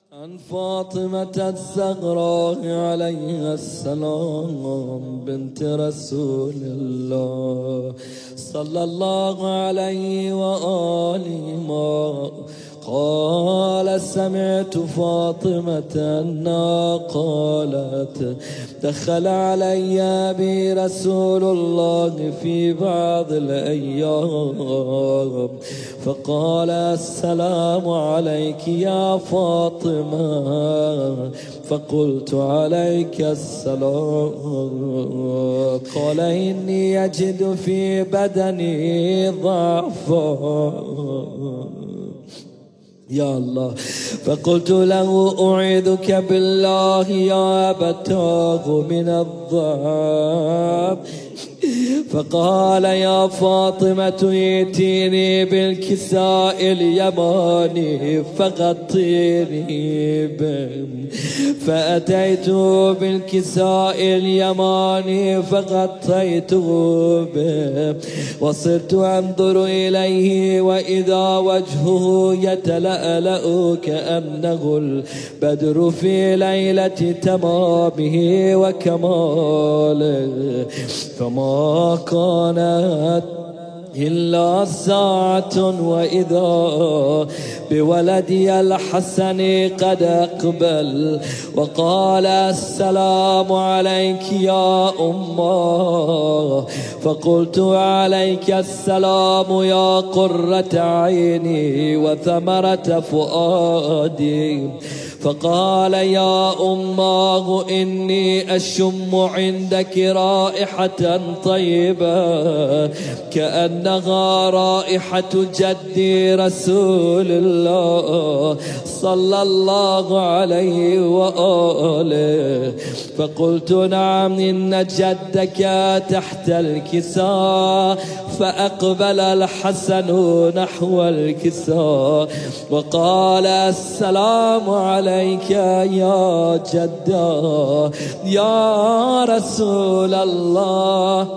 عن فاطمة الزهراء عليها السلام بنت رسول الله صلى الله عليه وآله ما قال سمعت فاطمة أنها قالت دخل علي أبي رسول الله في بعض الأيام فقال السلام عليك يا فاطمة فقلت عليك السلام قال إني يجد في بدني ضعفا يا الله فقلت له أعيذك بالله يا أبتاه من الضعف فقال يا فاطمة ائتيني بالكساء اليماني فغطيني به فأتيت بالكساء اليماني فغطيته به وصرت أنظر إليه وإذا وجهه يتلألأ كأنه البدر في ليلة تمامه وكماله فما كانت إلا ساعة وإذا بولدي الحسن قد أقبل وقال السلام عليك يا أمه فقلت عليك السلام يا قرة عيني وثمرة فؤادي فقال يا أماه إني أشم عندك رائحة طيبة كأنها رائحة جدي رسول الله صلى الله عليه وآله فقلت نعم إن جدك تحت الكساء فأقبل الحسن نحو الكساء وقال السلام عليك يا جدا يا رسول الله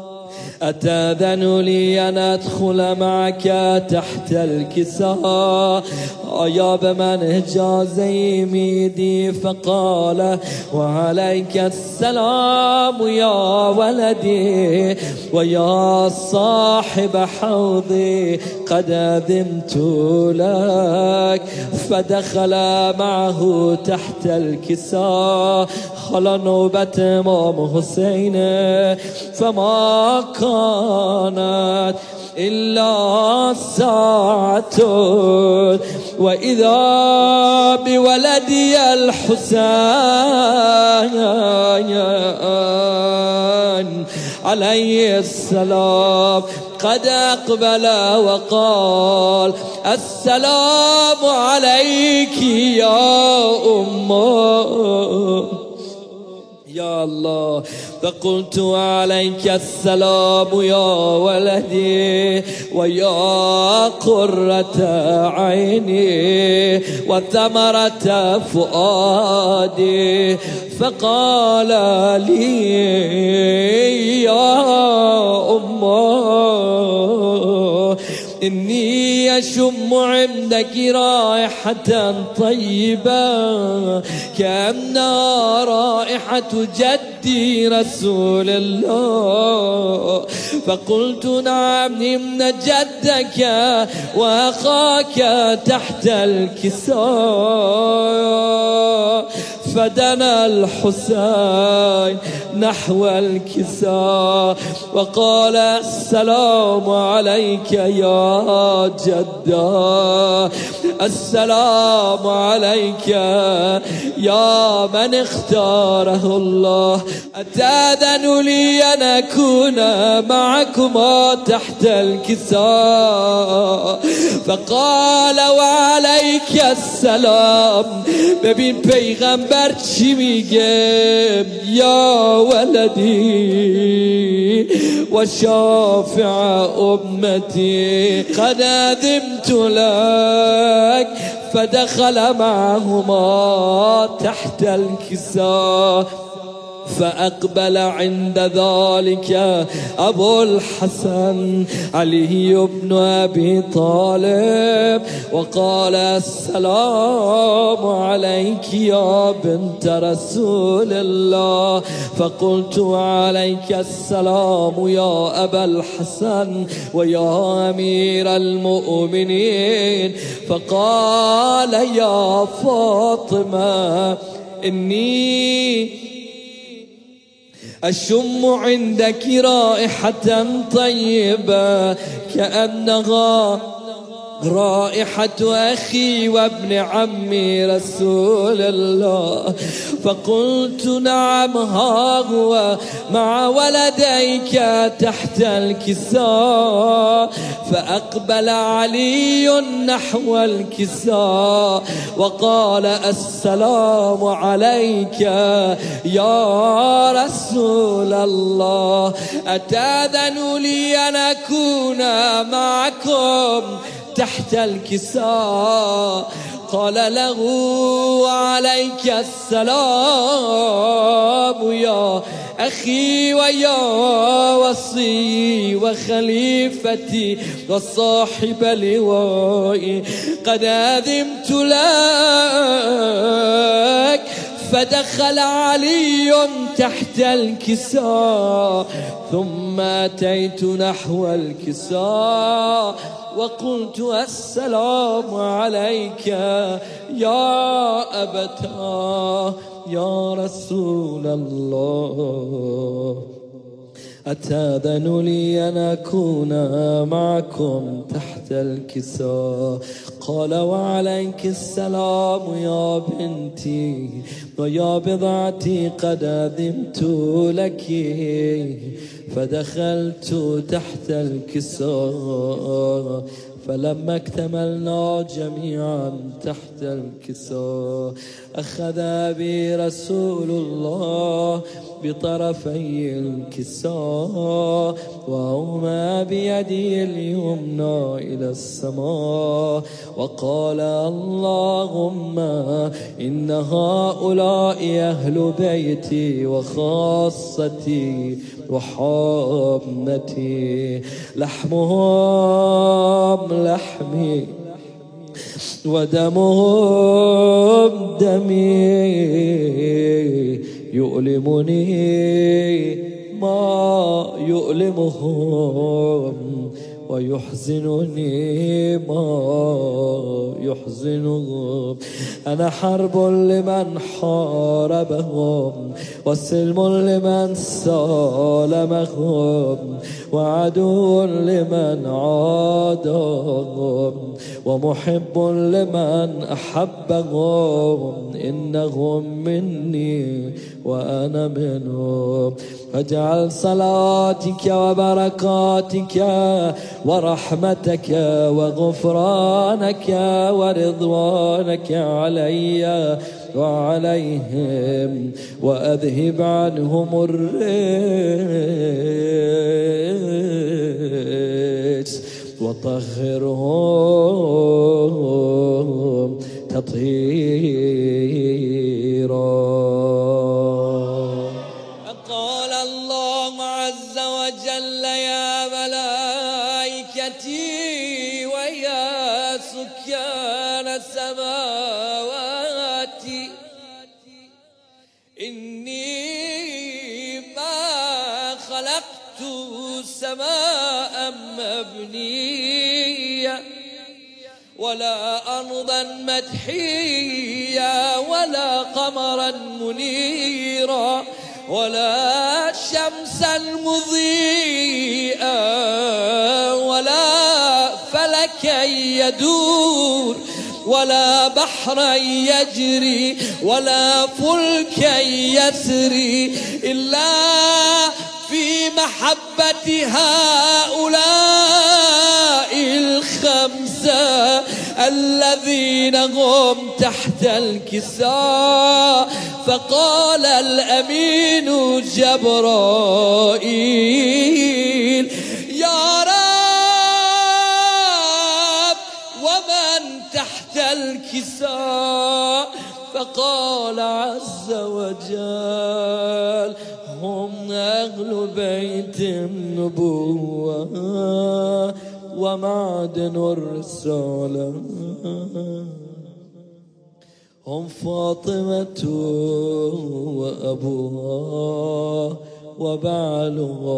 أتأذن لي أن أدخل معك تحت الكساء يا بمن جازي ميدي فقال وعليك السلام يا ولدي ويا صاحب حوضي قد أذنت لك فدخل معه تحت الكساء خلى نوبة إمام حسين فما كانت إلا ساعة وإذا بولدي الحسين عليه السلام قد أقبل وقال السلام عليك يا أمه يا الله فقلت عليك السلام يا ولدي ويا قرة عيني وثمرة فؤادي فقال لي يا أمه إني أشم عندك رائحة طيبة كأنها رائحة جدي رسول الله فقلت نعم إن جدك وأخاك تحت الكساء فدنا الحسين نحو الكساء وقال السلام عليك يا جدا السلام عليك يا من اختاره الله أتأذن لي أن أكون معكما تحت الكساء فقال وعليك السلام ببین پیغمبر چی میگه یا ولدی و شافع امتی قد أذنت لك فدخل معهما تحت الكساء فأقبل عند ذلك أبو الحسن علي بن أبي طالب وقال: السلام عليك يا بنت رسول الله. فقلت: وعليك السلام يا أبا الحسن ويا أمير المؤمنين. فقال: يا فاطمة، إني أشم عندك رائحة طيبة كأنها رائحة أخي وابن عمي رسول الله. فقلت: نعم، ها هو مع ولديك تحت الكساء. فأقبل علي نحو الكساء وقال: السلام عليك يا رسول الله، أتأذن لي أن أكون معكم تحت الكساء؟ قال له: عليك السلام يا أخي ويا وصي وخليفتي وصاحب لوائي، قد أذنت لك. فدخل علي تحت الكساء، ثم أتيت نحو الكساء وقلت: السلام عليك يا أبتاه يا رسول الله، أتأذن لي أن أكون معكم تحت الكساء؟ قال: وعليك السلام يا بنتي ويا بضعتي، قد أذنت لك. فدخلت تحت الكساء، فلما اكتملنا جميعا تحت الكساء أخذ بي رسول الله بطرفي الكساء وأومى بيدي اليمنى إلى السماء وقال: اللهم إن هؤلاء أهل بيتي وخاصتي وحامتي، لحمهم لحمي ودمهم دمي، يؤلمني ما يؤلمهم ويحزنني ما يحزنهم. أنا حرب لمن حاربهم وسلم لمن سالمهم وعدو لمن عادهم ومحب لمن أحبهم، إنهم مني وأنا منهم. فاجعل صلاتك وبركاتك ورحمتك وغفرانك ورضوانك علي وعليهم، وأذهب عنهم الرجس وطهرهم تطهيرا. قال الله عز وجل: يا ملائكتي ويا سكان السماوات، إني ما خلقت سماء مبنية ولا أرضا مدحية ولا قمرا منيرا ولا شمسا مضيئا ولا فلكا يدور ولا بحرا يجري ولا فلكا يسري، إلا في محبة هؤلاء الخمسة الذين هم تحت الكساء. فقال الأمين جبرائيل: يا رب، ومن تحت الكساء؟ فقال عز وجل: النبوة ومعدن الرسالة هم فاطمة وأبوها وبعلها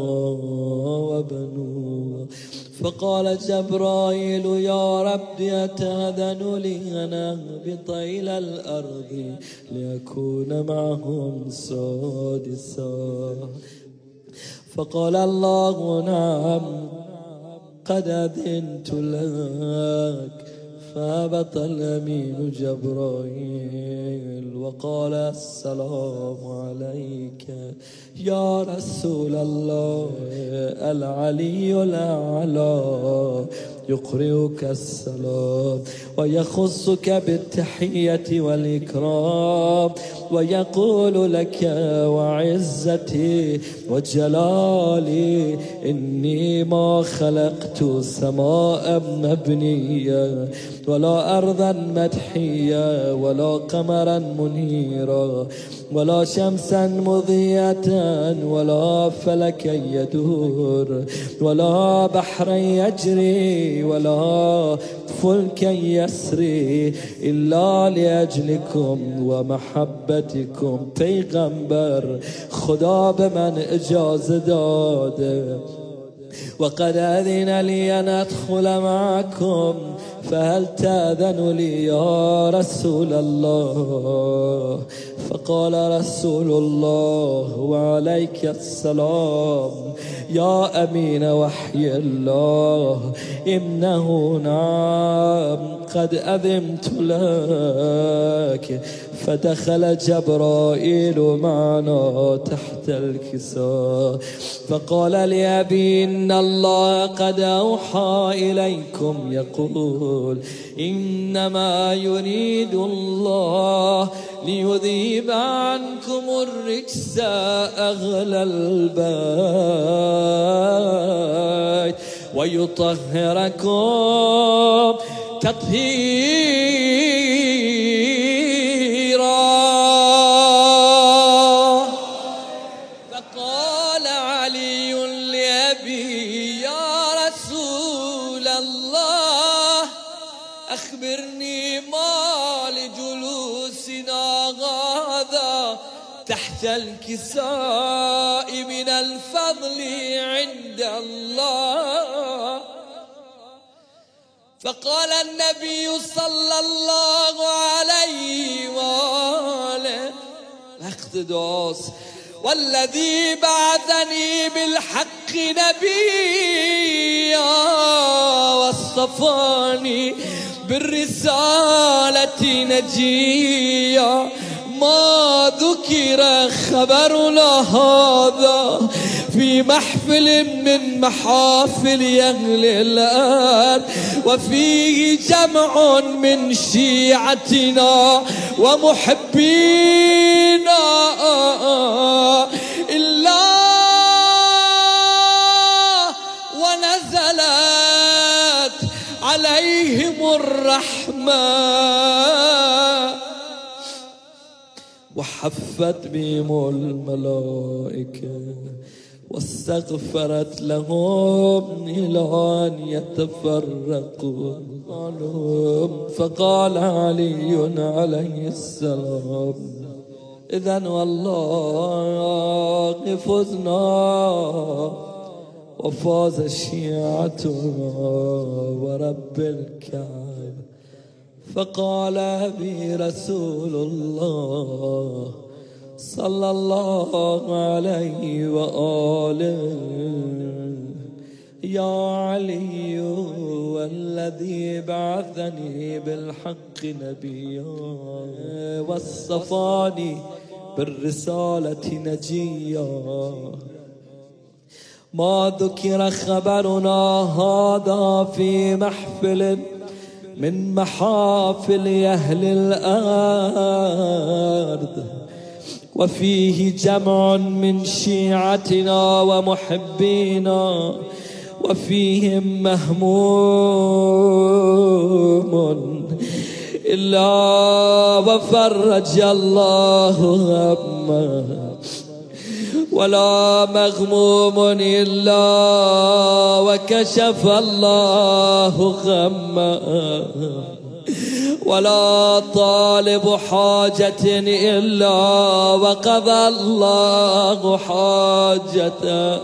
وبنوها. فقال جبرائيل يا رب أتأذن لي أن أهبط إلى الأرض لأكون معهم سادسا؟ فقال الله نعم قد أذنت لك. فهبط الأمين جبرائيل وقال السلام عليك يا رسول الله. العلي الأعلى يقرئك السلام ويخصك بالتحية والإكرام ويقول لك وعزتي وجلالي إني ما خلقت سماء مبنية ولا أرضا مدحية ولا قمرا منيرا ولا شمسا مضيئة ولا فلكا يدور ولا بحرا يجري ولا فلكا يسري إلا لأجلكم ومحبتكم. پیغمبر خدا به من اجازه داده وقد أذن لي أن أدخل معكم فهل تأذن لي يا رسول الله؟ فقال رسول الله وعليك السلام يا أمين وحي الله إنه نعم قد أذنت لك. فدخل جبرائيل معنا تحت الكساء فقال لأبي إن الله قد أوحى إليكم يقول إنما يريد الله ليذيب عنكم الرجس أهل البيت ويطهركم تطهيرا. فقال علي لأبي يا رسول الله أخبرني ما لجلوسنا هذا تحت الكساء من الفضل عند الله. فقال النبي صلى الله عليه وآله اقتداس والذي بعثني بالحق نبيا واصطفاني بالرسالة نجيا ما ذكر خبرنا هذا في محفل من محافل أهل الأرض وفيه جمع من شيعتنا ومحبينا إلا ونزلت عليهم الرحمة وحفت بهم الملائكة واستغفرت لهم إلى أن يتفرقوا. فقال علي عليه السلام إذن والله فزنا وفاز شيعتنا ورب الكعبة. فقال أبي رسول الله صلى الله عليه وآله يا علي والذي بعثني بالحق نبيا واصطفاني بالرسالة نجيا ما ذكر خبرنا هذا في محفل من محافل أهل الأرض وفيه جمع من شيعتنا ومحبينا وفيهم مهموم إلا وفرج الله همه ولا مغموم إلا وكشف الله غمه، ولا طالب حاجة إلا وقضى الله حاجته.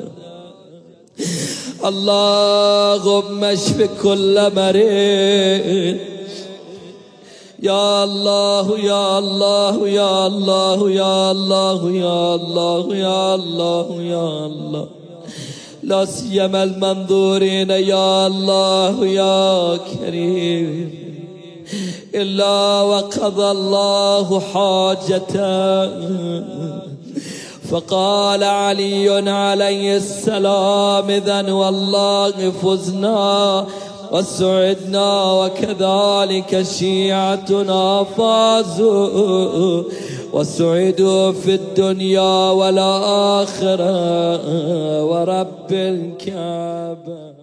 اللهم اشف كل مريض. يا الله يا الله يا الله يا الله يا الله يا الله يا الله، لا سيما المنظورين يا الله يا كريم، إلا وقضى الله حاجته. فقال علي عليه السلام: إذن والله فزنا وسعدنا، وكذلك شيعتنا فازوا وسعدوا في الدنيا والآخرة ورب الكعبة.